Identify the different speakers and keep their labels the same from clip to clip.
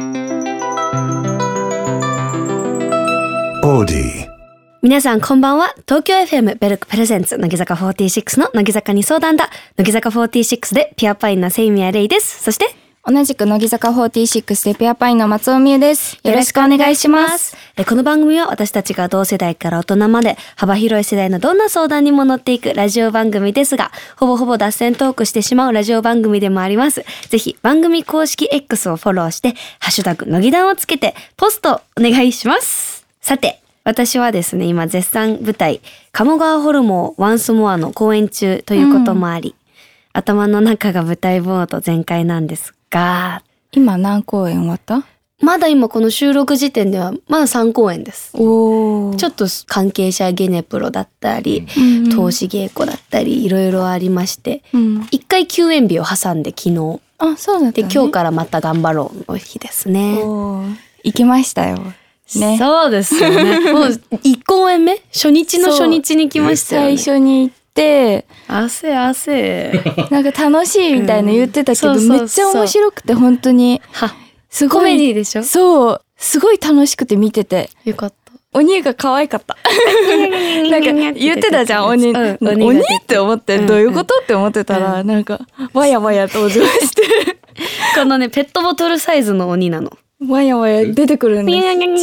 Speaker 1: 皆さんこんばんは。東京 FM ベルクプレゼンツ乃木坂46の乃木坂に相談だ。乃木坂46でピュアパインの清宮レイです。そして
Speaker 2: 同じく乃木坂46でピュアパインの松尾美優です。よろしくお願いします。
Speaker 1: この番組は私たちが同世代から大人まで幅広い世代のどんな相談にも乗っていくラジオ番組ですが、ほぼ脱線トークしてしまうラジオ番組でもあります。ぜひ番組公式 X をフォローしてハッシュタグ乃木談をつけてポストお願いします。さて、私はですね、今絶賛舞台鴨川ホルモンワンスモアの公演中ということもあり、頭の中が舞台ボード全開なんですが、
Speaker 2: 今何公演終わった？
Speaker 1: まだ今この収録時点ではまだ3公演です。ちょっと関係者ゲネプロだったり、投資稽古だったりいろいろありまして、一回休演日を挟んで昨日、
Speaker 2: そうだったね。
Speaker 1: で今日からまた頑張ろうの日ですね。
Speaker 2: 行きましたよ。ね、
Speaker 1: そうですよね。もう1公演目初日の初日に来ましたよね。
Speaker 2: 最初に行って
Speaker 1: 汗
Speaker 2: なんか楽しいみたいな言ってたけど、めっちゃ面白くて本当にすごい
Speaker 1: コメディでしょ。
Speaker 2: そうすごい楽しくて見てて
Speaker 1: よかった。
Speaker 2: 鬼が可愛かった。なんか言ってたじゃん、鬼って思ってどういうことって思ってたら、なんかわやわや登場して
Speaker 1: このねペットボトルサイズの鬼なの。
Speaker 2: わやわや出てくるんです。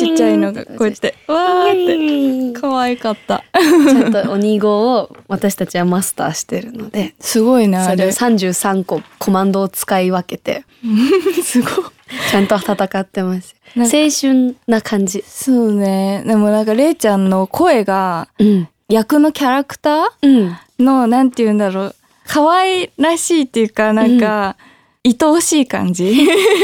Speaker 2: ちっちゃいのがこうやってわーって可愛かった。
Speaker 1: ちゃんと鬼語を私たちはマスターしてるので、
Speaker 2: すごいな。
Speaker 1: それを33個コマンドを使い分けて
Speaker 2: すごい
Speaker 1: ちゃんと戦ってます。青春な感じ。
Speaker 2: そうね。でもなんかれいちゃんの声が、役のキャラクターの、なんて言うんだろう、可愛らしいっていうか、なんか、愛おしい感じ。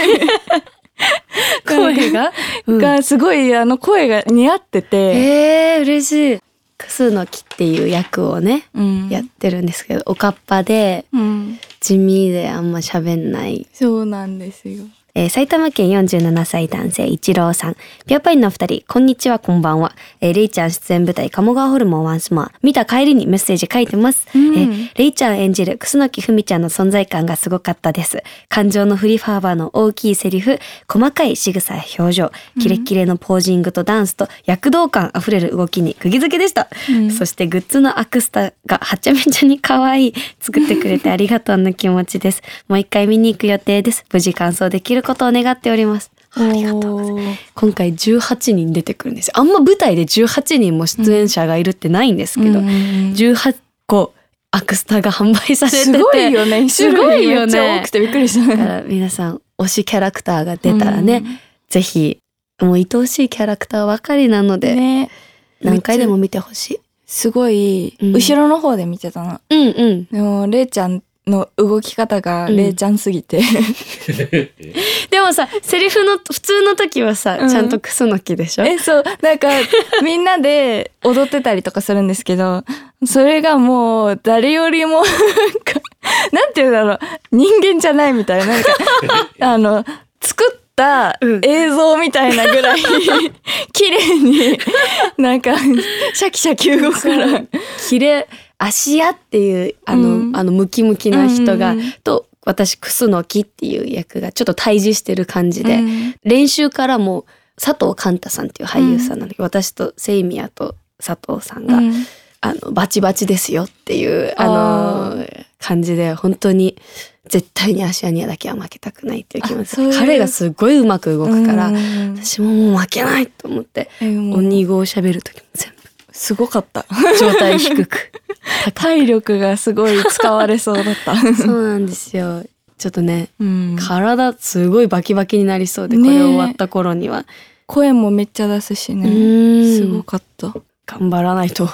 Speaker 1: 声が
Speaker 2: すごい声が似合ってて、
Speaker 1: 嬉しい。楠木っていう役をね、やってるんですけど、おかっぱで、地味であんま喋んない。
Speaker 2: そうなんですよ。
Speaker 1: 埼玉県47歳男性一郎さん。ピュアパインのお二人、こんにちは、こんばんは。レイちゃん出演舞台鴨川ホルモンワンスモア。見た帰りにメッセージ書いてます。レイちゃん演じる楠木文ちゃんの存在感がすごかったです。感情の振り幅の大きいセリフ、細かい仕草や表情、キレッキレのポージングとダンスと躍動感あふれる動きに釘付けでした。そしてグッズのアクスタがはちゃめちゃに可愛い。作ってくれてありがとうの気持ちです。もう一回見に行く予定です。無事完走できることを願っております。ありがとうございます。今回18人出てくるんですよ。あんま舞台で18人も出演者がいるってないんですけど、18個アクスタが販売されてて、
Speaker 2: すごいよね。
Speaker 1: すごいよね。
Speaker 2: めっちゃ多くてびっくりした。
Speaker 1: だから皆さん推しキャラクターが出たらね、ぜひもう愛おしいキャラクターばかりなので、何回でも見てほしい。
Speaker 2: すごい、後ろの方で見てたの。でもれいちゃんの動き方がれいちゃんすぎて、
Speaker 1: でもさ、セリフの普通の時はさ、ちゃんと楠木でしょ。
Speaker 2: そう、なんかみんなで踊ってたりとかするんですけど、それがもう誰よりもなんていうんだろう、人間じゃないみたいな、なんか作った映像みたいなぐらい綺麗になんかシャキシャキ動くから
Speaker 1: 綺麗。芦屋っていうムキムキな人が、と私楠木っていう役がちょっと対峙してる感じで、練習からも佐藤寛太さんっていう俳優さんなんだけど、私と清宮と佐藤さんが、バチバチですよっていう感じで、本当に絶対に芦屋にだけは負けたくないっていう気持ちで、彼がすごいうまく動くから、私ももう負けないと思って、鬼語を喋る時も全部
Speaker 2: すごかった。
Speaker 1: 状態低く
Speaker 2: 体力がすごい使われそうだった。
Speaker 1: そうなんですよ。ちょっとね、体すごいバキバキになりそうで、これ終わった頃には
Speaker 2: 声もめっちゃ出すしね。すごかった。
Speaker 1: 頑張らないと。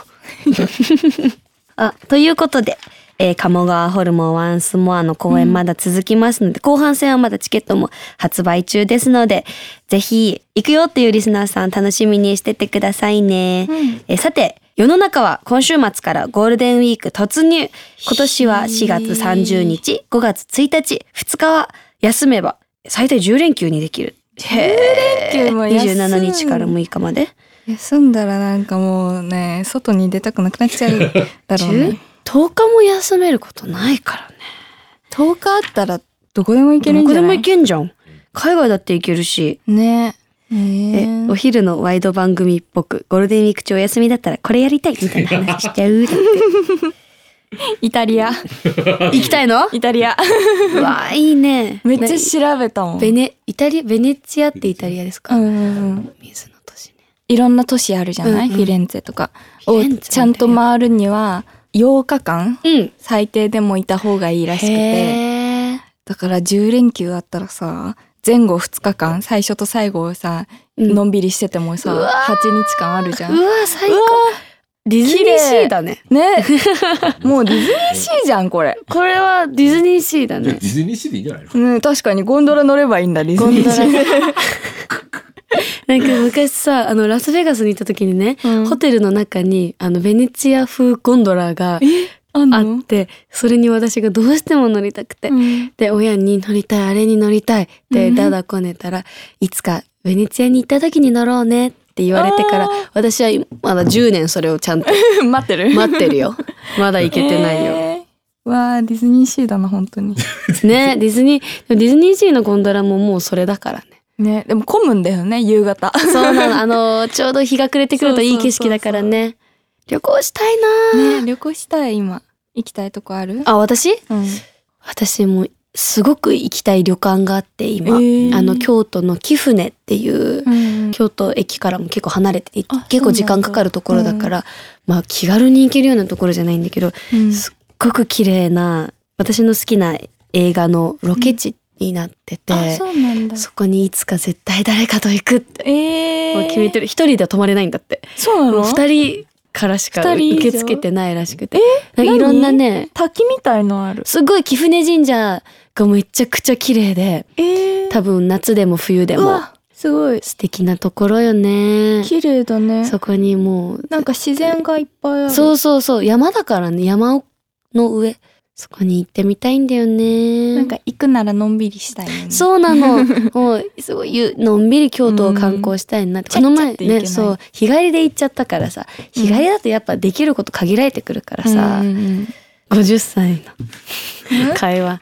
Speaker 1: ということで、鴨川ホルモンワンスモアの公演まだ続きますので、後半戦はまだチケットも発売中ですので、ぜひ行くよっていうリスナーさん楽しみにしててくださいね。さて、世の中は今週末からゴールデンウィーク突入。今年は4月30日、5月1日、2日は休めば最大10連休にできる。
Speaker 2: 10連休も
Speaker 1: 27日から6日まで。
Speaker 2: 休んだらなんかもうね、外に出たくなくなっちゃうだろうね。
Speaker 1: 10日も休めることないからね。
Speaker 2: 10日あったらどこでも行けるんじゃない？
Speaker 1: どこでも行けんじゃん。 海外だって行けるし。
Speaker 2: ね。
Speaker 1: お昼のワイド番組っぽくゴールデンウィーク中お休みだったらこれやりたいみたいな話しちゃうだって
Speaker 2: イタリア
Speaker 1: 行きたいの？
Speaker 2: イタリア
Speaker 1: うわいいね。
Speaker 2: めっちゃ調べたもん。
Speaker 1: ベネチアってイタリアですか？水の都市ね。
Speaker 2: いろんな都市あるじゃない、フィレンツェとかをちゃんと回るには8日間、最低でもいた方がいいらしくて、だから10連休あったらさ、前後2日間最初と最後をさ、のんびりしててもさ8日間あるじゃん。
Speaker 1: うわ最高。ディズニーシーだね。
Speaker 2: ね。もうディズニーシーじゃんこれ。
Speaker 1: これはディズニーシーだね。
Speaker 3: ディズニーシーでいいんじゃないの？
Speaker 2: 確かにゴンドラ乗ればいいんだディズニーシー。
Speaker 1: なんか昔さラスベガスに行った時にね、ホテルの中にベネチア風ゴンドラがあってそれに私がどうしても乗りたくて、で親に乗りたいあれに乗りたいってだだこねたら、いつかベネチアに行った時に乗ろうねって言われてから私はまだ10年それをちゃんと
Speaker 2: 待ってるよ。
Speaker 1: まだ行けてないよ。
Speaker 2: わーディズニーシーだな本当に。
Speaker 1: ねディズニーシーのゴンドラももうそれだからね。
Speaker 2: ねでも混むんだよね夕方。
Speaker 1: そうなのちょうど日が暮れてくるといい景色だからね。旅行したいな。
Speaker 2: ね旅行したい今。行きたいとこある？
Speaker 1: 私？私もすごく行きたい旅館があって今、京都の貴船っていう、京都駅からも結構離れてて結構時間かかるところだから、まあ気軽に行けるようなところじゃないんだけど、すっごく綺麗な私の好きな映画のロケ地になってて、
Speaker 2: そうなんだ。
Speaker 1: そこにいつか絶対誰かと行くって、もう決めてる。一人では泊まれないんだって。
Speaker 2: そうなの
Speaker 1: ？2人からしか受け付けてないらしくて、いろんなね
Speaker 2: 滝みたいのある。
Speaker 1: すごい貴船神社がめちゃくちゃ綺麗で、多分夏でも冬でも
Speaker 2: すごい
Speaker 1: 素敵なところよね。
Speaker 2: 綺麗だね。
Speaker 1: そこにもう
Speaker 2: なんか自然がいっぱいある。
Speaker 1: そう山だからね。山の上そこに行ってみたいんだよね。
Speaker 2: なんか行くならのんびりしたいよね。
Speaker 1: そうなの。もうすごいのんびり京都を観光したいなって。この前ね、そう日帰りで行っちゃったからさ、日帰りだとやっぱできること限られてくるからさ、50歳の会話。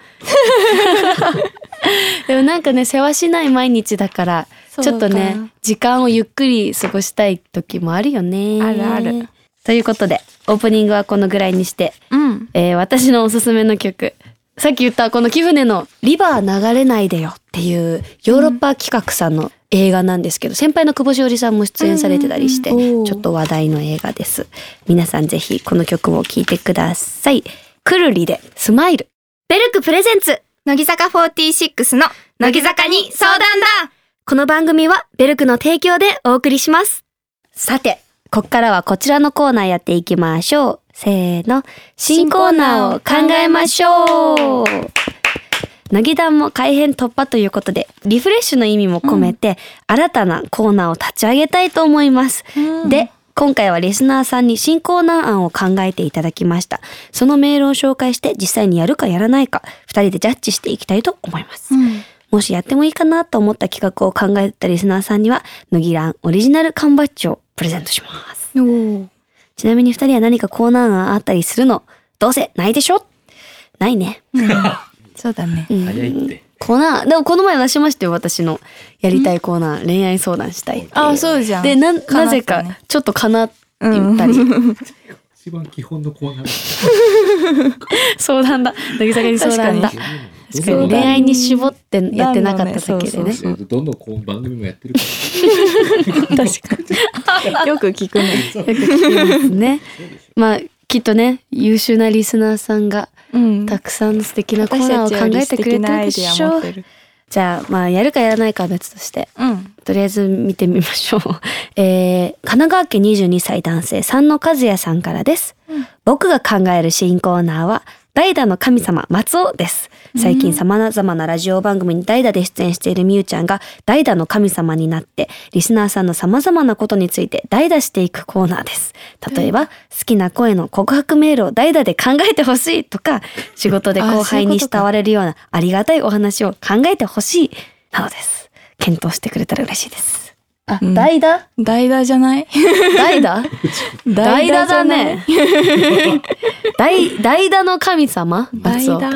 Speaker 1: でもなんかね、せわしない毎日だからちょっとね時間をゆっくり過ごしたい時もあるよね。
Speaker 2: あるある。
Speaker 1: ということでオープニングはこのぐらいにして、私のおすすめの曲、さっき言ったこの貴船のリバー流れないでよっていうヨーロッパ企画さんの映画なんですけど、先輩の久保しおりさんも出演されてたりして、ちょっと話題の映画です。皆さんぜひこの曲も聴いてください。くるりでスマイル。ベルクプレゼンツ
Speaker 4: 乃木坂46の乃木坂に相談だ。
Speaker 1: この番組はベルクの提供でお送りします。さてこっからはこちらのコーナーやっていきましょう。せーの。新コーナーを考えましょう。乃木団も改編突破ということで、リフレッシュの意味も込めて、新たなコーナーを立ち上げたいと思います。で、今回はリスナーさんに新コーナー案を考えていただきました。そのメールを紹介して実際にやるかやらないか、2人でジャッジしていきたいと思います。もしやってもいいかなと思った企画を考えたリスナーさんには、乃木団オリジナル缶バッジをプレゼントします。ちなみに2人は何かコーナーがあったりするの？どうせないでしょ？ないね。
Speaker 2: そうだね。
Speaker 3: 早いって。
Speaker 1: コーナー、でもこの前出しましたよ、私のやりたいコーナー、恋愛相談したいっていう。
Speaker 2: あ、そうじゃん。
Speaker 1: で、なぜかちょっとかなって言ったり。
Speaker 3: 一番基本のコーナー。
Speaker 1: 相談だ。乃木坂に相談だ。確かに恋愛に絞ってやってなかっただけでね。
Speaker 3: どの番組もやってるか
Speaker 2: ら。確かに。よく聞くね。
Speaker 1: よく聞きますね。まあきっとね、優秀なリスナーさんがたくさんの素敵なコーナーを考えてくれてるでしょう。じゃあまあやるかやらないかは別として、とりあえず見てみましょう。神奈川県22歳男性三野和也さんからです。僕が考える新コーナーは代打の神様松尾です。最近様々なラジオ番組に代打で出演しているみゆちゃんが代打の神様になってリスナーさんの様々なことについて代打していくコーナーです。例えば好きな声の告白メールを代打で考えてほしいとか、仕事で後輩に慕われるようなありがたいお話を考えてほしいなどです。検討してくれたら嬉しいです。あ、代打？
Speaker 2: 代打じゃない？
Speaker 1: 代打？代打だね。代打の神様？
Speaker 2: 代打？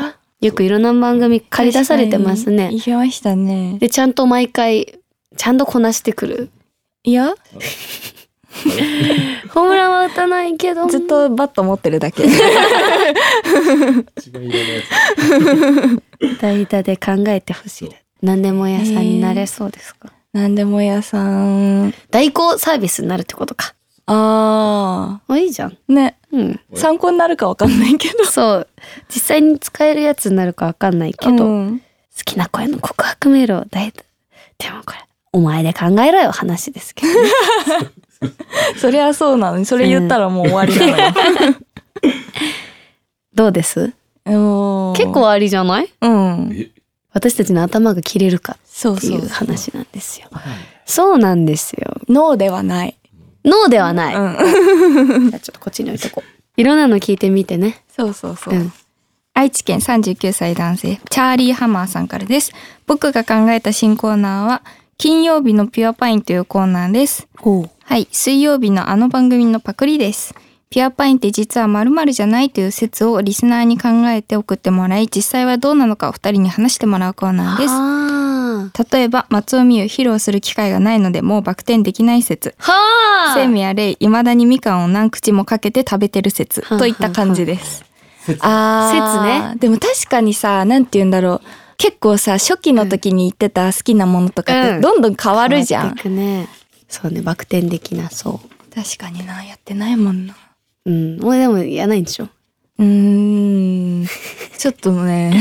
Speaker 1: よくいろんな番組借り出されてますね。
Speaker 2: 行きましたね。
Speaker 1: でちゃんと毎回ちゃんとこなしてくる。
Speaker 2: いや
Speaker 1: ホームランは打たないけど
Speaker 2: ずっとバット持ってるだけ。
Speaker 3: 一番いらないやつ。
Speaker 1: 代打で考えてほしい。何でも屋さんになれそうですか？
Speaker 2: なんでも屋さん。
Speaker 1: 代行サービスになるってことか。
Speaker 2: あ
Speaker 1: いいじゃん。
Speaker 2: ーね、
Speaker 1: うん。
Speaker 2: 参考になるかわかんないけど。
Speaker 1: そう実際に使えるやつになるかわかんないけど、
Speaker 2: うん
Speaker 1: 好きな声の告白メールを代打。でもこれお前で考えろよ話ですけど、ね、
Speaker 2: そりゃそうなのに、それ言ったらもう終わりなのよ。
Speaker 1: どうです？
Speaker 2: もう
Speaker 1: 結構ありじゃない？
Speaker 2: うん。
Speaker 3: え、
Speaker 1: 私たちの頭が切れるかっていう
Speaker 2: そうそう。
Speaker 1: 話なんですよ。そうなんですよ。
Speaker 2: ノーではない。
Speaker 1: ノーではない。
Speaker 2: うん。
Speaker 1: じゃあちょっとこっちに置いとこう。いろんなの聞いてみてね。
Speaker 2: そうそうそう。
Speaker 1: うん。
Speaker 2: 愛知県39歳男性、チャーリーハマーさんからです。僕が考えた新コーナーは、金曜日のピュアパインというコーナーです。はい、水曜日のあの番組のパクリです。ピュアパインって実は〇〇じゃないという説をリスナーに考えて送ってもらい、実際はどうなのかお二人に話してもらうコーナーです。
Speaker 1: は
Speaker 2: 例えば、松尾美優披露する機会がないのでもうバク転できない説。
Speaker 1: あ。
Speaker 2: セミやレイ、未だにみかんを何口もかけて食べてる説といった感じです。あー、でも確かにさ、なんて言うんだろう。結構さ、初期の時に言ってた好きなものとかってどんどん変わるじゃん。
Speaker 1: 変わってくね。そうね、バク転できなそ
Speaker 2: 確かにな、やってないもんな。
Speaker 1: う。うん。俺でもやらないんでしょ。
Speaker 2: ちょっとね。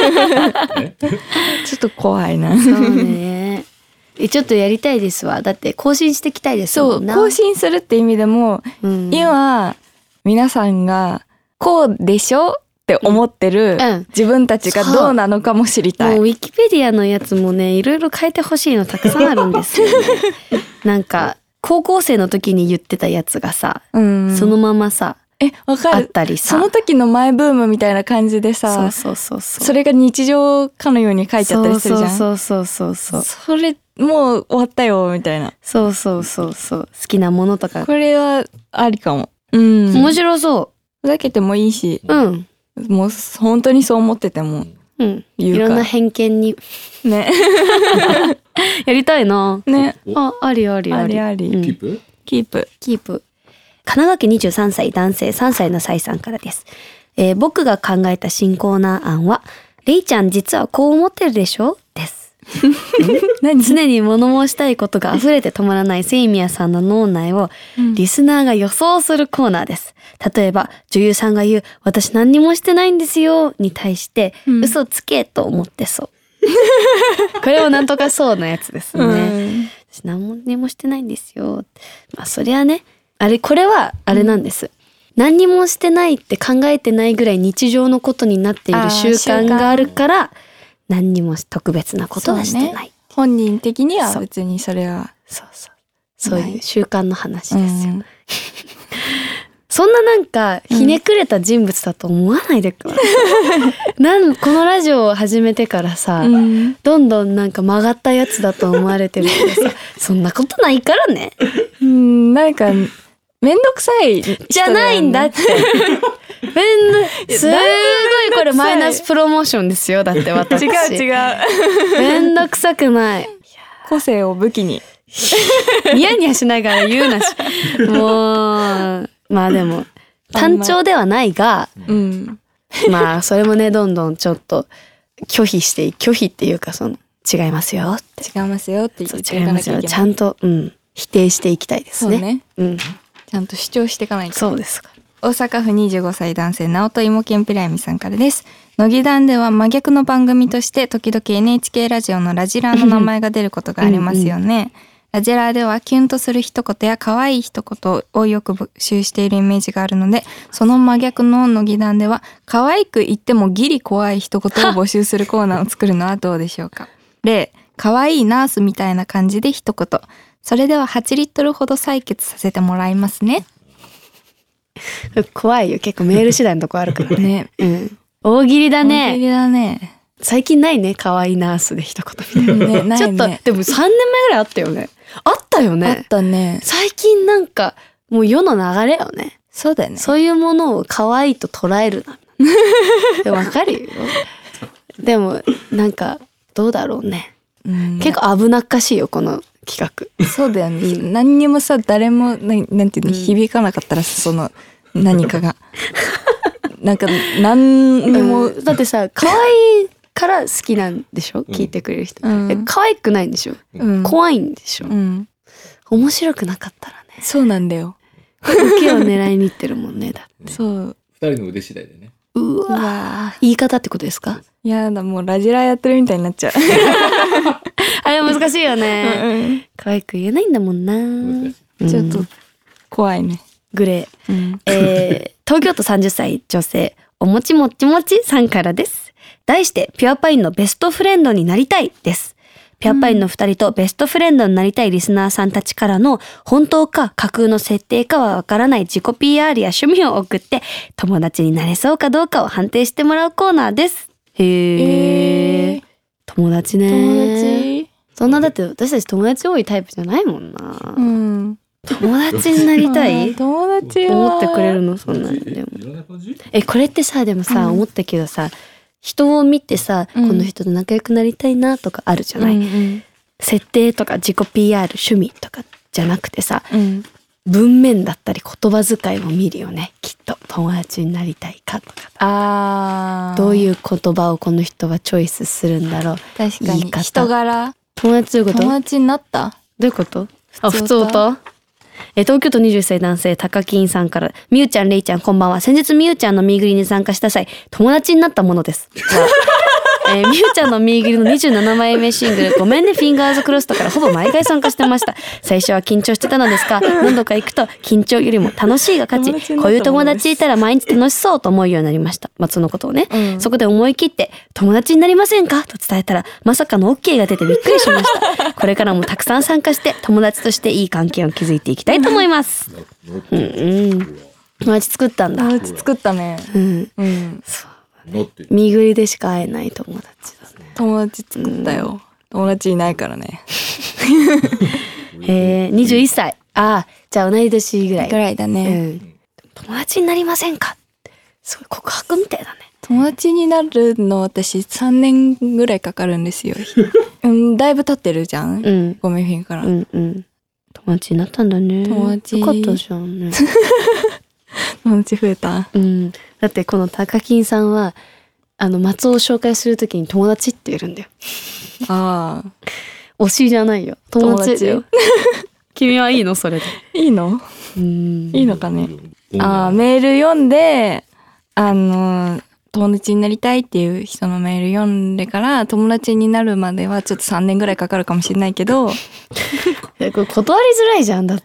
Speaker 2: ちょっと怖いな。
Speaker 1: そうね。ちょっとやりたいですわ。だって更新していきたいです
Speaker 2: そう、
Speaker 1: もんな。
Speaker 2: 更新するって意味でも、
Speaker 1: うん、
Speaker 2: 今、皆さんが、こうでしょって思ってる、
Speaker 1: うん
Speaker 2: 自分たちがどうなのかも知りたい。
Speaker 1: もうウィキペディアのやつもね、いろいろ変えてほしいのたくさんあるんですよ、ね。なんか、高校生の時に言ってたやつがさ、
Speaker 2: うん、
Speaker 1: そのままさ、
Speaker 2: わか
Speaker 1: あっ
Speaker 2: る。
Speaker 1: たりさ。
Speaker 2: その時のマイブームみたいな感じでさ、
Speaker 1: そうそうそう。
Speaker 2: それが日常かのように書いちゃったりするじゃん。
Speaker 1: そう。
Speaker 2: それもう終わったよみたいな。
Speaker 1: そう。好きなものとか。
Speaker 2: これはありかも。うん。
Speaker 1: 面白そ
Speaker 2: ふざけてもいいし、
Speaker 1: う。うん。
Speaker 2: もう本当にそう思ってても
Speaker 1: うん。
Speaker 2: 言うか
Speaker 1: いろんな偏見に。
Speaker 2: ね。
Speaker 1: やりたいな。
Speaker 2: ね。
Speaker 1: あり。
Speaker 2: ありあり。
Speaker 1: うん
Speaker 3: キープ？
Speaker 2: キープ。
Speaker 1: キープ。神奈川県23歳男性3歳のサイさんからです。僕が考えた新コーナー案は、レイちゃん実はこう思ってるでしょです。
Speaker 2: 何？
Speaker 1: 常に物申したいことが溢れて止まらないセイミヤさんの脳内をリスナーが予想するコーナーです。例えば女優さんが言う私何にもしてないんですよに対して、嘘つけと思ってそう。これもなんとかそうなやつですね。私何にもしてないんですよ。まあそりゃね、これはあれなんです。何にもしてないって考えてないぐらい日常のことになっている習慣があるから何にも特別なことはしてない。
Speaker 2: 本人的には別にそれは。
Speaker 1: そういう習慣の話ですよ。そんななんかひねくれた人物だと思わないでください。このラジオを始めてからさ、どんどんなんか曲がったやつだと思われてるけどさ、そんなことないからね。
Speaker 2: なんかめんどくさい人だよね。
Speaker 1: じゃないんだって。すごいこれマイナスプロモーションですよ。だって私。
Speaker 2: 違う。
Speaker 1: めんどくさくない。
Speaker 2: 個性を武器に。
Speaker 1: ニヤニヤしながら言うなし。もう。まあでも単調ではないが、まあそれもねどんどんちょっと拒否っていうかその違いますよって
Speaker 2: 違いますよって言っていかなきゃいけない。
Speaker 1: ちゃんと、否定していきたいですね。
Speaker 2: ちゃんと主張していかないと。
Speaker 1: そうですか。
Speaker 2: 大阪府25歳男性直人芋けんぴらやみさんからです。乃木団では真逆の番組として時々 NHK ラジオのラジラーの名前が出ることがありますよね。ラジラーではキュンとする一言や可愛い一言をよく募集しているイメージがあるので、その真逆の乃木団では可愛く言ってもギリ怖い一言を募集するコーナーを作るのはどうでしょうか。例、可愛いナースみたいな感じで一言。それでは8リットルほど採血させてもらいますね。
Speaker 1: 怖いよ。結構メール次第のとこあるから
Speaker 2: ね。
Speaker 1: 大喜利だね。
Speaker 2: 大喜利だね。
Speaker 1: 最近ないね。可愛いナースで一言みたいな。
Speaker 2: ないね。
Speaker 1: ちょっとでも3年前ぐらいあったよね。あったよね。
Speaker 2: あったね。
Speaker 1: 最近なんかもう世の流れよね。
Speaker 2: そうだよね。
Speaker 1: そういうものを可愛いと捉えるな。わかるよ。 でもなんかどうだろうね、結
Speaker 2: 構
Speaker 1: 構危なっかしいよこの企画。
Speaker 2: そうだよね、何にもさ誰もなんていうの、響かなかったらその何かがなんか何にも、
Speaker 1: だってさ可愛いから好きなんでしょ、聞いてくれる人、可愛くないんでしょ、怖いんでしょ、面白くなかったらね。
Speaker 2: そうなんだよ。
Speaker 1: 受けを狙いに行ってるもんね。だって
Speaker 2: そう。
Speaker 3: 二人の腕次第でね。
Speaker 1: うわ言い方ってことですか？
Speaker 2: やだ、もうラジラやってるみたいになっちゃう。
Speaker 1: あれ難しいよね。可愛く言えないんだもんな。
Speaker 2: ちょっと怖いね。
Speaker 1: グレー。東京都30歳女性、おもちもちもちさんからです。題してピュアパインのベストフレンドになりたいです。ピュアパインの2人とベストフレンドになりたいリスナーさんたちからの本当か架空の設定かはわからない自己 PR や趣味を送って友達になれそうかどうかを判定してもらうコーナーです。へー。友達ね。
Speaker 2: 友達。
Speaker 1: そんなだって私たち友達多いタイプじゃないもんな。
Speaker 2: うん。
Speaker 1: 友達になりたい？
Speaker 2: 友達は
Speaker 1: 思ってくれるのそんなにでも。これってさでもさ、思ったけどさ。人を見てさ、この人と仲良くなりたいなとかあるじゃない、設定とか自己 PR 趣味とかじゃなくてさ、文面だったり言葉遣いも見るよねきっと。友達になりたいかとか、どういう言葉をこの人はチョイスするんだろう。
Speaker 2: 確かに人柄。
Speaker 1: 友達どういうこと？
Speaker 2: 友達になった？
Speaker 1: どういうこと？普通と東京都21歳男性高金さんから、みゆちゃんれいちゃんこんばんは。先日みゆちゃんのミーグリに参加した際友達になったものです。みゆちゃんのミーグリの27枚目シングルごめんねフィンガーズクロストからほぼ毎回参加してました。最初は緊張してたのですが何度か行くと緊張よりも楽しいが勝ち、こういう友達いたら毎日楽しそうと思うようになりました。そのことをね、そこで思い切って友達になりませんかと伝えたらまさかの OK が出てびっくりしました。これからもたくさん参加して友達としていい関係を築いていきたいと思います。友達作ったんだ。
Speaker 2: 友達作ったね。
Speaker 1: そう身ぐりでしか会えない友達だね。
Speaker 2: 友達作ったよ。友達いないからね。
Speaker 1: 21歳。じゃあ同い年ぐらい。
Speaker 2: ぐらいだね。
Speaker 1: 友達になりませんか？すごい告白みたいだね。
Speaker 2: 友達になるの私3年ぐらいかかるんですよ。だいぶ経ってるじゃん。ごめんフィンから。
Speaker 1: 友達になったんだね。
Speaker 2: 友達。
Speaker 1: よかったじゃんね。
Speaker 2: 友達増えた。
Speaker 1: だってこの高金さんは松尾を紹介するときに友達って言うんだよ。推しじゃないよ。友達だよ。君はいいのそれで。
Speaker 2: いいの？いいのかね。メール読んで友達になりたいっていう人のメール読んでから友達になるまではちょっと3年ぐらいかかるかもしれないけど。
Speaker 1: これ断りづらいじゃんだって。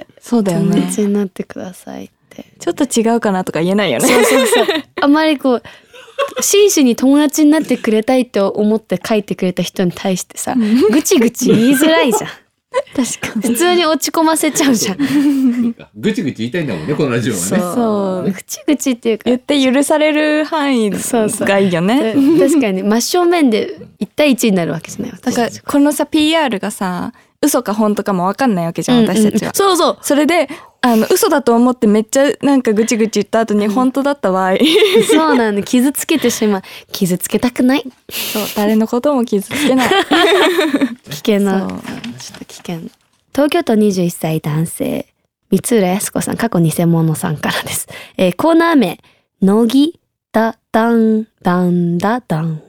Speaker 2: そうだよね。
Speaker 1: 友達になってくださいって。
Speaker 2: ちょっと違うかなとか言えないよね。
Speaker 1: そう。あまり真摯に友達になってくれたいって思って書いてくれた人に対してさ、ぐちぐち言いづらいじゃん。確かに。普通に落ち込ませちゃうじゃん。
Speaker 3: ぐちぐち言いたいんだもんねこのラジオはね。
Speaker 1: そう。ぐちぐちっていうか
Speaker 2: 言って許される範囲がいいよね。
Speaker 1: 確かに真正面で1対1になるわけじゃない。
Speaker 2: だからこのさ PR がさ嘘か本当かも分かんないわけじゃん、私たちは。
Speaker 1: そう。
Speaker 2: それで嘘だと思ってめっちゃなんかぐちぐち言った後に本当だった場合、
Speaker 1: そうなんで傷つけてしまう。傷つけたくない。
Speaker 2: そう、誰のことも傷つけない。
Speaker 1: 危険な。ちょっと危険。東京都21歳男性三浦靖子さん過去偽物さんからです。コーナー名乃木だだんだんだだん。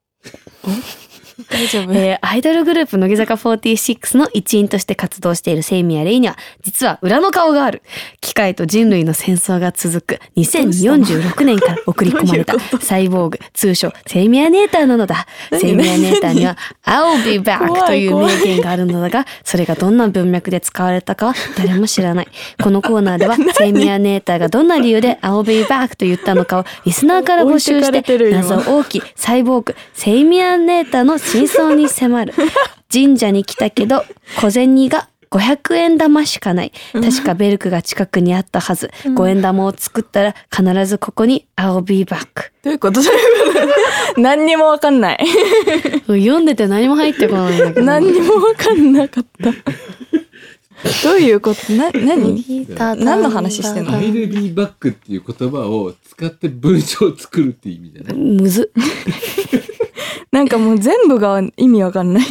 Speaker 2: 大丈夫？
Speaker 1: アイドルグループ乃木坂46の一員として活動している清宮レイには実は裏の顔がある。機械と人類の戦争が続く2046年から送り込まれたサイボーグ、通称清宮ネーターなのだ。清宮ネーターには I'll be back という名言があるのだが、それがどんな文脈で使われたかは誰も知らない。このコーナーでは清宮ネーターがどんな理由で I'll be back と言ったのかをリスナーから募集して謎多きサイボーグ清宮ネーターの真相に迫る。神社に来たけど小銭が500円玉しかない。確かベルクが近くにあったはず。5円玉を作ったら必ずここに I'll be back。
Speaker 2: どういうこと？何にも分かんない。
Speaker 1: 読んでて何も入ってこないんだけど。
Speaker 2: 何にも分かんなかった。どういうこと？何の話してんの
Speaker 3: ？I'll be back っていう言葉を使って文章を作るっていう意味じゃない？
Speaker 1: むず
Speaker 2: なんかもう全部が意味わかんない。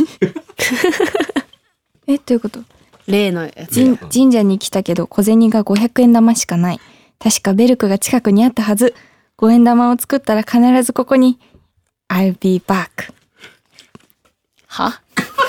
Speaker 2: どういうこと？
Speaker 1: 例のやつ。
Speaker 2: 神社に来たけど小銭が500円玉しかない。確かベルクが近くにあったはず。5円玉を作ったら必ずここに I'll be back。
Speaker 1: は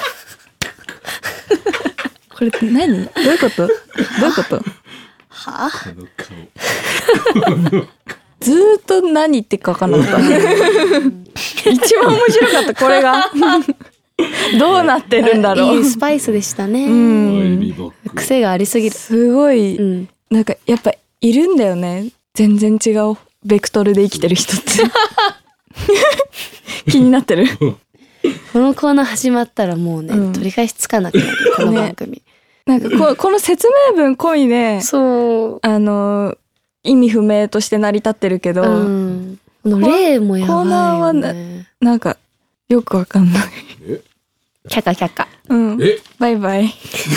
Speaker 2: これ何？どういうこと？どういうこと？
Speaker 1: は
Speaker 3: あの顔。
Speaker 2: ずーっと何言ってるか分かんなかった。一番面白かったこれが。どうなってるんだろう。
Speaker 1: いいスパイスでしたね。癖がありすぎる。
Speaker 2: すごい、なんかやっぱいるんだよね。全然違うベクトルで生きてる人って。気になってる。
Speaker 1: このコーナー始まったらもうね、取り返しつかなくなるこの番組。
Speaker 2: なんかこの説明文込みで、
Speaker 1: そう
Speaker 2: 意味不明として成り立ってるけど、こ
Speaker 1: の例もやばいよね。
Speaker 2: コーナーはなんかよくわかんない。
Speaker 1: キャカキャカ。
Speaker 2: バイバイ。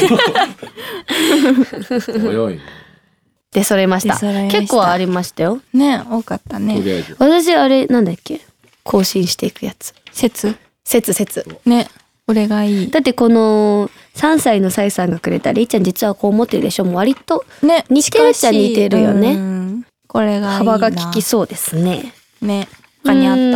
Speaker 3: 早い。
Speaker 1: でそれました。結構ありましたよ。
Speaker 2: ね、多かったね。
Speaker 1: 私あれなんだっけ？更新していくやつ。説。
Speaker 2: ね、俺がいい。
Speaker 1: だってこの3歳のサイさんがくれたりいちゃん実はこう思ってるでしょ。もう割と似てるっちゃ似てるよね。
Speaker 2: これがいいな。
Speaker 1: 幅が利きそうですね。
Speaker 2: ね、他にあった？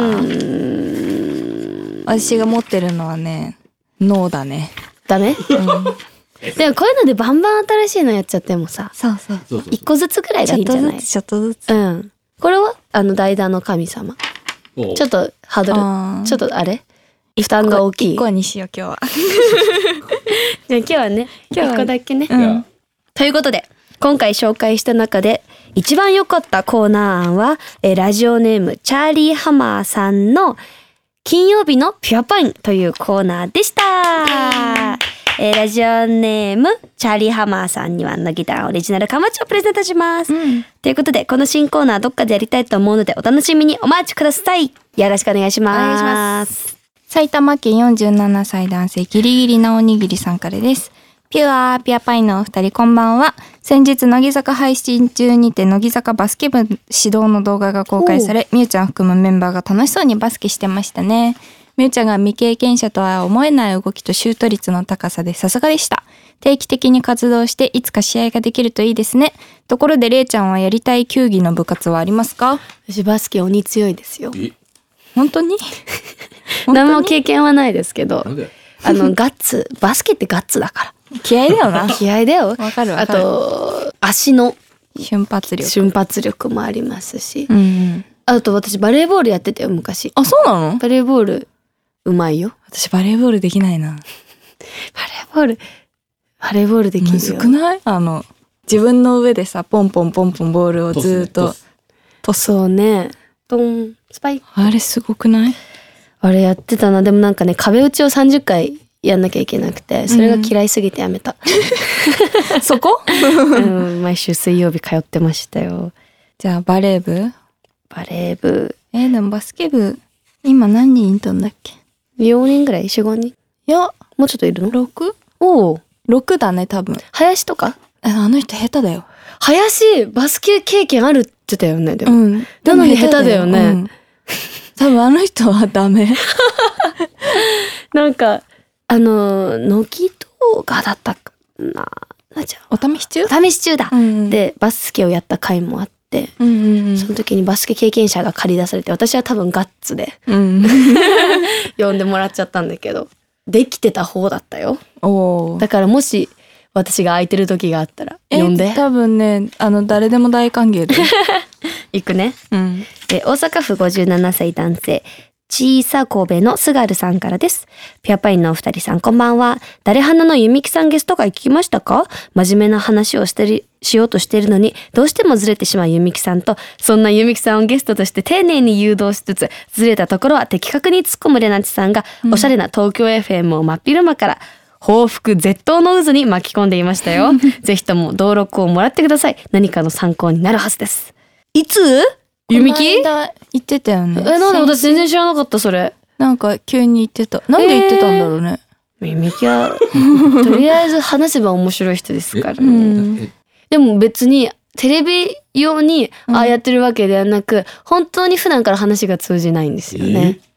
Speaker 2: 私が持ってるのはね、ノーだね。
Speaker 1: ダメ？でもこういうのでバンバン新しいのやっちゃってもさ、
Speaker 2: そう
Speaker 1: 一個ずつくらいがいいんじゃない？
Speaker 2: ちょっとずつ。
Speaker 1: これは代打の神様。ちょっとハードル、ちょっとあれ？負担が大きい。
Speaker 2: 1個にしよう今日は。
Speaker 1: じゃあ今日はね、1個だけね。ということで今回紹介した中で一番良かったコーナー案は、ラジオネームチャーリーハマーさんの金曜日のピュアパインというコーナーでした。ラジオネームチャーリーハマーさんには乃木団オリジナルかまちをプレゼントします、ということでこの新コーナーどっかでやりたいと思うのでお楽しみにお待ちください。よろしくお願いします。お願いします。
Speaker 2: 埼玉県47歳男性ギリギリなおにぎりさんからです。ピュアパインのお二人こんばんは。先日乃木坂配信中にて乃木坂バスケ部指導の動画が公開され、みゆちゃん含むメンバーが楽しそうにバスケしてましたね。みゆちゃんが未経験者とは思えない動きとシュート率の高さでさすがでした。定期的に活動していつか試合ができるといいですね。ところでれいちゃんはやりたい球技の部活はありますか？
Speaker 1: 私バスケ鬼強いですよ。
Speaker 2: 本当に？
Speaker 1: 何も経験はないですけど、ガッツ、バスケってガッツだから。
Speaker 2: 気合だよな。
Speaker 1: 気合だよ。
Speaker 2: わかる。
Speaker 1: あと足の
Speaker 2: 瞬発
Speaker 1: 力もありますし、あと私バレーボールやってたよ昔。
Speaker 2: あ、そうなの？
Speaker 1: バレーボールうまいよ。
Speaker 2: 私バレーボールできないな。
Speaker 1: バレーボールできるよ。む
Speaker 2: ずくない？自分の上でさポンポンボールをずっと
Speaker 1: トス。そうね。ドンスパイ。
Speaker 2: あれすごくない？
Speaker 1: あれやってたな。でもなんかね、壁打ちを30回やんなきゃいけなくて、それが嫌いすぎてやめた。
Speaker 2: そこ？
Speaker 1: 毎週水曜日通ってましたよ。
Speaker 2: じゃあバレー部？でもバスケ部今何人いたんだっけ
Speaker 1: ？4人ぐらい？ 4,5 人？いやもうちょっといるの？
Speaker 2: 6？
Speaker 1: おお、
Speaker 2: 6だね多分。
Speaker 1: 林とか？
Speaker 2: あの人下手だよ。
Speaker 1: 林バスケ経験あるって言ってたよね。でも、なのに下手だよね。
Speaker 2: 多分あの人はダメ。
Speaker 1: なんか乃木動画だったかな。
Speaker 2: お試し中？
Speaker 1: お試し中だ。でバスケをやった回もあって、その時にバスケ経験者が借り出されて、私は多分ガッツで、呼んでもらっちゃったんだけど、できてた方だったよ。だからもし私が空いてる時があったら呼んで。
Speaker 2: 多分ね誰でも大歓迎で。
Speaker 1: 行くね。大阪府57歳男性小さ神戸のすがるさんからです。ピュアパインのお二人さんこんばんは。誰花のゆみきさんゲスト会聞きましたか？真面目な話をしようとしているのにどうしてもずれてしまうゆみきさんと、そんなゆみきさんをゲストとして丁寧に誘導しつつ、ずれたところは的確に突っ込むれなちさんが、おしゃれな東京 FM を真っ昼間から報復絶倒の渦に巻き込んでいましたよ。ぜひとも登録をもらってください。何かの参考になるはずです。いつ？ゆみき？
Speaker 2: 言ってたよね。
Speaker 1: なんで私全然知らなかったそれ。
Speaker 2: なんか急に言ってた。なんで言ってたんだろうね。
Speaker 1: ゆみきはとりあえず話せば面白い人ですからね。でも別にテレビ用にやってるわけではなく、本当に普段から話が通じないんですよね。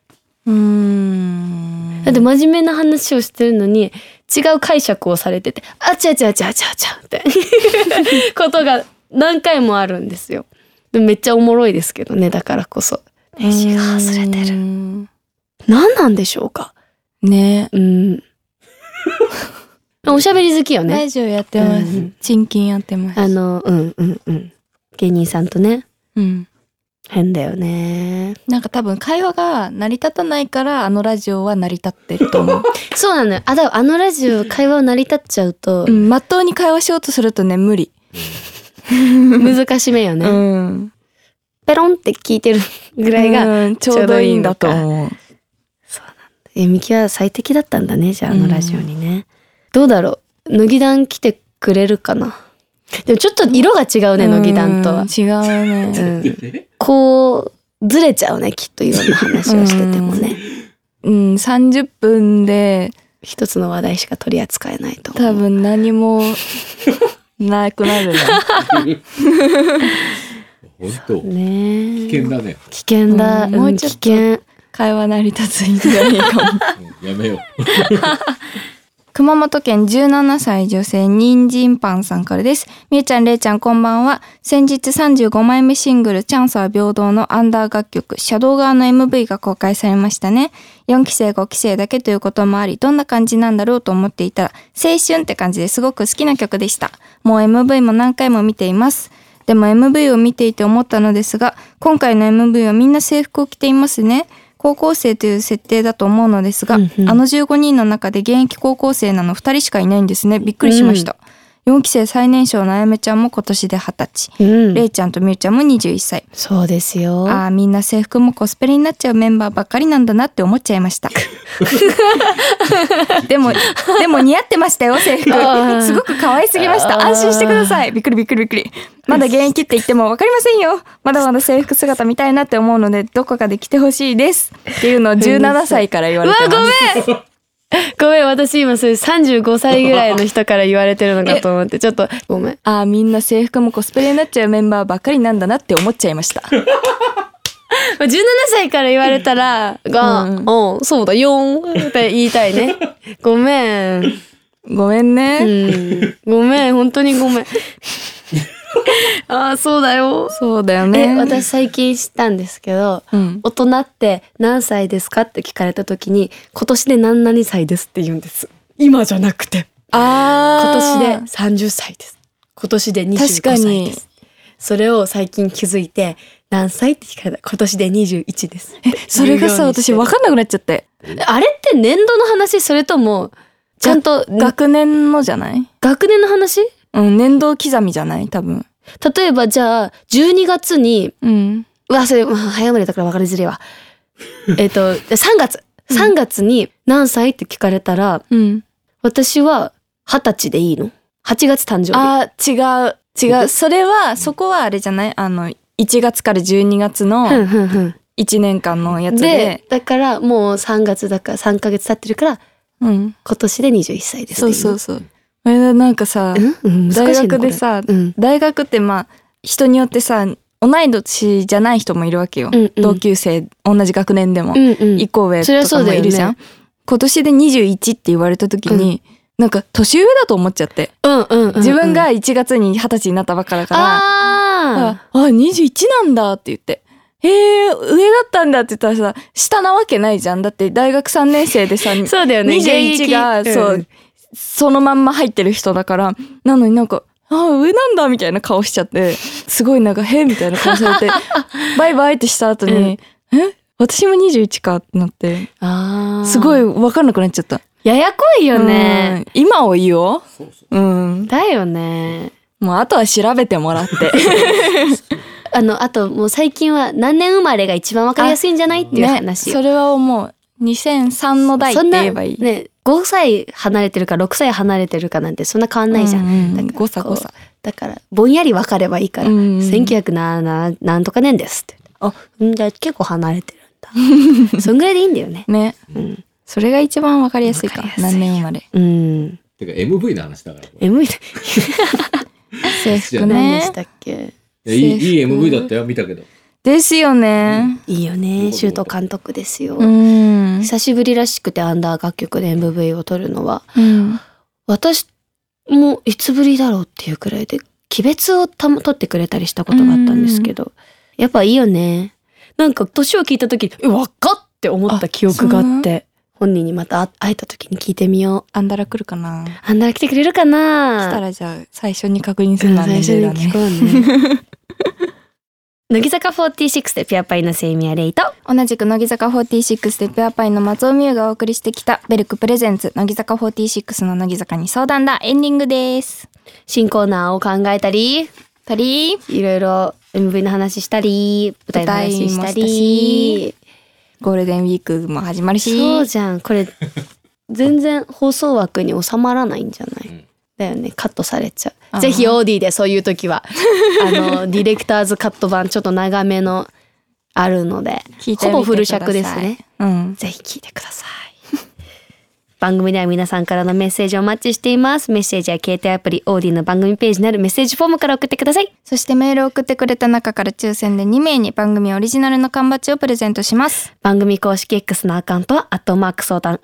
Speaker 1: だって真面目な話をしてるのに違う解釈をされてて、あちゃちゃちゃちゃちゃってことが何回もあるんですよ。でめっちゃおもろいですけどね、だからこそネジが外れてる。何なんでしょうか
Speaker 2: ね。
Speaker 1: おしゃべり好きよね。
Speaker 2: ラジオやってます。チンキンやってます。
Speaker 1: 芸人さんとね。
Speaker 2: うん。
Speaker 1: 変だよね。
Speaker 2: なんか多分会話が成り立たないからあのラジオは成り立ってると思う。
Speaker 1: そうなのよ。だからあのラジオ会話成り立っちゃうと、
Speaker 2: まっとうに会話しようとするとね無理。
Speaker 1: 難しめよね。ペロンって聞いてるぐらいが
Speaker 2: ちょうどいいんだと思う。
Speaker 1: そうなんだ。みきは最適だったんだね、じゃああのラジオにね。どうだろう、乃木団来てくれるかな。でもちょっと色が違うね、乃木団とは。
Speaker 2: 違うね。
Speaker 1: こうずれちゃうね、きっといろんな話をしててもね。
Speaker 2: 30分で
Speaker 1: 一つの話題しか取り扱えないと思う。
Speaker 2: 多分何もなくなるね。
Speaker 3: 本当。
Speaker 1: ね。
Speaker 3: 危険だね。
Speaker 1: 危険だ。
Speaker 2: もうちょっと
Speaker 1: 危険。
Speaker 2: 会話成り立つんじゃないかも。
Speaker 3: やめよう。
Speaker 2: 熊本県17歳女性人参パンさんからです。みゆちゃん、れいちゃん、こんばんは。先日35枚目シングルチャンスは平等のアンダー楽曲シャドウ側の MV が公開されましたね。4期生5期生だけということもあり、どんな感じなんだろうと思っていたら青春って感じですごく好きな曲でした。もう MV も何回も見ています。でも MV を見ていて思ったのですが、今回の MV はみんな制服を着ていますね。高校生という設定だと思うのですが、あの15人の中で現役高校生なの2人しかいないんですね。びっくりしました。4期生最年少のあやめちゃんも今年で20歳、れいちゃんとみゆちゃんも21歳。
Speaker 1: そうですよ。
Speaker 2: みんな制服もコスプレになっちゃうメンバーばっかりなんだなって思っちゃいました。でも似合ってましたよ、制服。すごく可愛すぎました。安心してください。びっくり。まだ現役って言っても分かりませんよ。まだまだ制服姿見たいなって思うので、どこかで着てほしいですっていうのを17歳から言われてます。
Speaker 1: ごめん、私今それ35歳ぐらいの人から言われてるのかと思って、ちょっとごめん。
Speaker 2: みんな制服もコスプレになっちゃうメンバーばっかりなんだなって思っちゃいました。
Speaker 1: 17歳から言われたらそうだよって言いたいね。ごめんね。ごめん、本当にごめん。そうだよ。
Speaker 2: そうだよね。
Speaker 1: 私最近知ったんですけど、大人って何歳ですかって聞かれた時に、今年で何々歳ですって言うんです。今じゃなくて。今年で30歳です。今年で25歳です。それを最近気づいて、何歳って聞かれた。今年で21です。
Speaker 2: それがさ、私分かんなくなっちゃって。
Speaker 1: あれって年度の話、それともちゃんと
Speaker 2: 学年のじゃない？
Speaker 1: 学年の話？
Speaker 2: 年度刻みじゃない？多分。
Speaker 1: 例えばじゃあ12月に、それ早生まれだから分かりづらいわ。3月に何歳って聞かれたら、私は20歳でいいの？8月誕生日。
Speaker 2: 違う。そこはあれじゃない？1月から12月の1年間のやつで。
Speaker 1: だからもう3月だから3ヶ月経ってるから、今年で21歳です。
Speaker 2: そう。なんかさ、大学でさ、大学って人によってさ、同い年じゃない人もいるわけよ。同級生、同じ学年でも。一個上とかもいるじゃん。今年で21って言われた時に、なんか年上だと思っちゃって。自分が1月に20歳になったばっかだから、21なんだって言って。上だったんだって言ったらさ、下なわけないじゃん。だって大学3年生でさ、
Speaker 1: そうだよね、
Speaker 2: 21が、そのまんま入ってる人だから、なのになんか、上なんだみたいな顔しちゃって、すごいなんかみたいな顔されて、バイバイってした後に、私も21かってなって、すごい分かんなくなっちゃった。
Speaker 1: ややこいよね。
Speaker 2: 今を言おう。
Speaker 1: だよね。
Speaker 2: もうあとは調べてもらって。
Speaker 1: あともう最近は何年生まれが一番分かりやすいんじゃないっていう話。
Speaker 2: それは思う。2003の代って言えばいい。
Speaker 1: ね、5歳離れてるか6歳離れてるかなんてそんな変わんないじゃん。
Speaker 2: 誤差。
Speaker 1: だからぼんやり分かればいいから、1900何とか年ですって。じゃあ結構離れてるんだ。そんぐらいでいいんだよね。
Speaker 2: ね。それが一番分かりやすいか。何年生まれ。
Speaker 3: てか MV の話だから。
Speaker 1: MV
Speaker 2: 制服ね。
Speaker 1: 何でしたっけ？
Speaker 3: いい MV だったよ、見たけど。
Speaker 2: ですよね。
Speaker 1: いいよね。シュート監督ですよ。久しぶりらしくてアンダー楽曲で MV を撮るのは、私もいつぶりだろうっていうくらいで、鬼別を撮ってくれたりしたことがあったんですけど、やっぱいいよね。なんか年を聞いた時にわっかって思った記憶があって、本人にまた会えた時に聞いてみよう。
Speaker 2: アンダラ来るかな。
Speaker 1: アンダラ来てくれるかな。
Speaker 2: 来たらじゃあ最初に確認するのは年齢だね。
Speaker 1: 最初に聞こうね。乃木坂46でピュアパイのセイミヤレイと、
Speaker 2: 同じく乃木坂46でピュアパイの松尾美優がお送りしてきたベルクプレゼンツ乃木坂46の乃木坂に相談だエンディングです。
Speaker 1: 新コーナーを考えたりいろいろ MV の話したり舞台の話したり、
Speaker 2: ゴールデンウィークも始まるし。
Speaker 1: そうじゃん。これ全然放送枠に収まらないんじゃない、だよね。カットされちゃう。ぜひオーディでそういう時はディレクターズカット版ちょっと長めのあるので、ほぼフル尺ですね。ぜひ聞いてください。番組では皆さんからのメッセージをお待ちしています。メッセージは携帯アプリオーディの番組ページにあるメッセージフォームから送ってください。
Speaker 2: そしてメールを送ってくれた中から抽選で2名に番組オリジナルの缶バッジをプレゼントします。
Speaker 1: 番組公式 X のアカウントは相談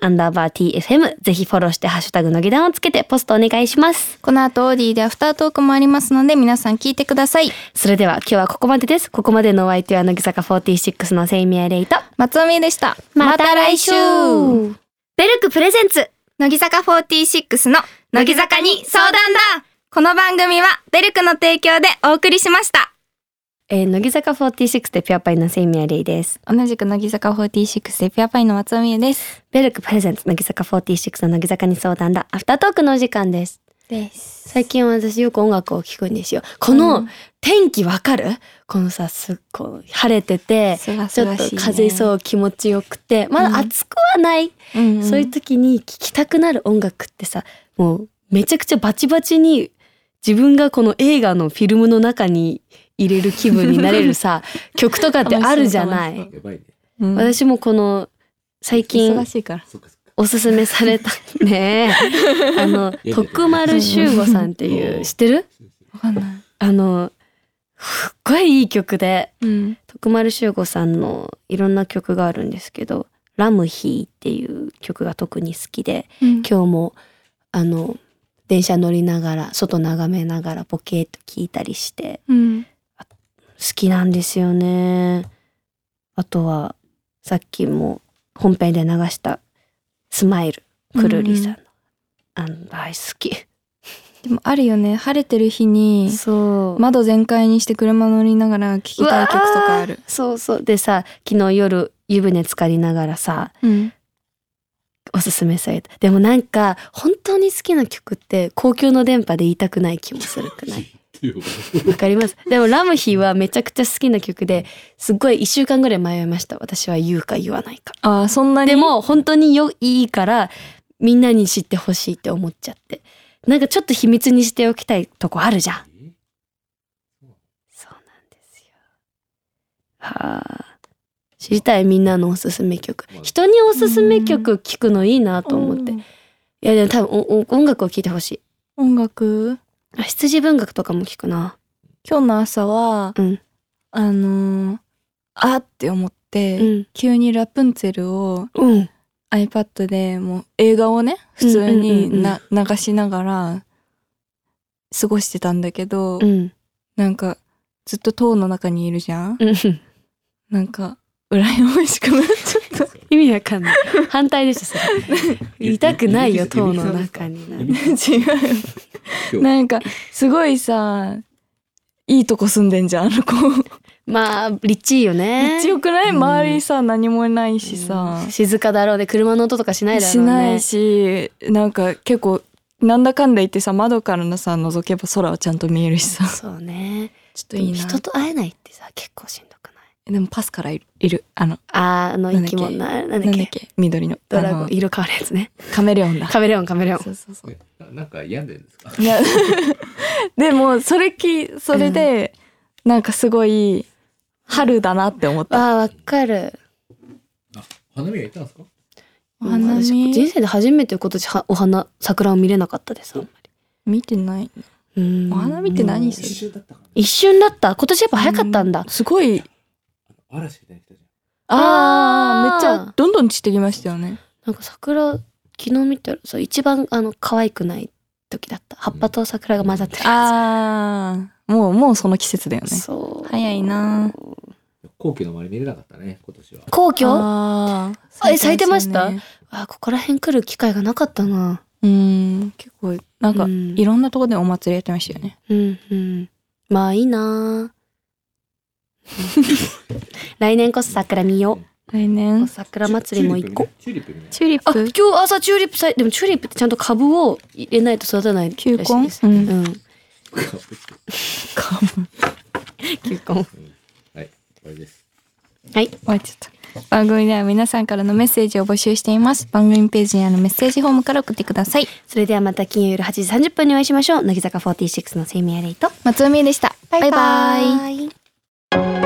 Speaker 1: _TFM、ぜひフォローしてハッシュタグ乃木団をつけてポストお願いします。
Speaker 2: この後オーディでアフタートークもありますので皆さん聞いてください。
Speaker 1: それでは今日はここまでです。ここまでのお相手は乃木坂46のセイミヤレイと
Speaker 2: 松尾美優でした。
Speaker 1: また来週。
Speaker 4: ベルクプレゼンツ乃木坂46の乃木坂に相談だ。この番組はベルクの提供でお送りしました。
Speaker 1: 乃木坂46でピュアパイのセイミヤレイです。
Speaker 2: 同じく乃木坂46でピュアパイの松尾美優です。
Speaker 1: ベルクプレゼンツ乃木坂46の乃木坂に相談だアフタートークのお時間です。最近私よく音楽を聴くんですよ。この天気わかる？このさ、すっごい晴れてて、ちょっと風そう気持ちよくて、まだ暑くはない、そういう時に聴きたくなる音楽ってさ、もうめちゃくちゃバチバチに自分がこの映画のフィルムの中に入れる気分になれるさ曲とかってあるじゃない。私もこの最近
Speaker 2: 忙しいから
Speaker 1: おすすめされたね徳丸修吾さんっていう知ってる？
Speaker 2: わかんない。
Speaker 1: すっごいいい曲で、徳丸修吾さんのいろんな曲があるんですけど、ラムヒーっていう曲が特に好きで、今日も電車乗りながら外眺めながらボケーっと聴いたりして、好きなんですよね。あとはさっきも本編で流したスマイルくるりさんの、大好き。
Speaker 2: でもあるよね、晴れてる日に窓全開にして車乗りながら聴きたい曲とかある。
Speaker 1: そうそうでさ、昨日夜湯船浸かりながらさ、おすすめされた。でもなんか本当に好きな曲って公共の電波で言いたくない気もするくない？わかります。でもラムヒはめちゃくちゃ好きな曲で、すっごい1週間ぐらい迷いました。私は言うか言わないか。
Speaker 2: ああ、そんなに？
Speaker 1: でも本当にいいからみんなに知ってほしいって思っちゃって、なんかちょっと秘密にしておきたいとこあるじゃん。そうなんですよ。はあ、知りたい、みんなのおすすめ曲。人におすすめ曲聞くのいいなと思って。いやでも多分音楽を聴いてほしい。
Speaker 2: 音楽？
Speaker 1: 羊文学とかも聞くな。
Speaker 2: 今日の朝は、あって思って、急にラプンツェルを、iPad でもう映画をね普通に流しながら過ごしてたんだけど、なんかずっと塔の中にいるじゃん、なんか羨ましくなっちゃった。
Speaker 1: 意味わかんない。反対でしょそれ。言いたくないよ塔の中に。
Speaker 2: 違う。なんかすごいさ、いいとこ住んでんじゃんあの子。
Speaker 1: まあ立地いいよね。
Speaker 2: 立地よくない？周りさ、何もないしさ、
Speaker 1: 静かだろうで、車の音とかしないだろうね。
Speaker 2: しないし、なんか結構なんだかんだ言ってさ、窓からのさ覗けば空はちゃんと見えるしさ。
Speaker 1: そうね。
Speaker 2: ちょっといいな。
Speaker 1: 人と会えないってさ結構しんどくない？
Speaker 2: でもパスからいる
Speaker 1: 生き物なんだっけ
Speaker 2: 緑の
Speaker 1: ドラゴン色変わるやつね。
Speaker 2: カメレオンだ。
Speaker 1: カメレオン。
Speaker 3: そうなんか病んでるんですか？
Speaker 2: いやでもそれでなんかすごい春だなって思った。
Speaker 1: わかる。
Speaker 3: 花見は行ったんですか？
Speaker 2: お花見、
Speaker 1: 人生で初めて今年桜を見れなかったです。あんまり
Speaker 2: 見てない。お花見って何する？
Speaker 1: 一瞬だった。今年やっぱ早かったんだ。
Speaker 2: すごい
Speaker 3: 嵐みたいに来たじ
Speaker 2: めっちゃどんどん散ってきましたよね。
Speaker 1: なんか桜昨日見たらそう一番可愛くない時だった。葉っぱと桜が混ざってるや
Speaker 2: もうその季節だよね。
Speaker 1: そう
Speaker 2: 早いな。
Speaker 3: ゃん。皇居の周り見れなかったね今年は。
Speaker 1: 皇居咲いてました
Speaker 2: ね。
Speaker 1: ここら辺来る機会がなかったな。
Speaker 2: 結構なんか
Speaker 1: うん
Speaker 2: いろんなところでお祭りやってましたよね。
Speaker 1: まあいいな来年こそ桜見よ
Speaker 2: 来年
Speaker 1: 桜祭りも行こう。
Speaker 3: チューリップね。
Speaker 2: チューリップ
Speaker 1: 今日朝チューリップでもチューリップってちゃんと株を入れないと育たないらしい
Speaker 2: 球根
Speaker 1: です。球根。
Speaker 3: はい、終わりです。
Speaker 1: はい。
Speaker 2: 終わっちゃった。番組では皆さんからのメッセージを募集しています。番組ページにあるメッセージフォームから送ってください。
Speaker 1: それではまた金曜夜8時30分にお会いしましょう。乃木坂46のセイミヤレイと
Speaker 2: 松尾美恵でした。バイバイ。
Speaker 1: バイバイ。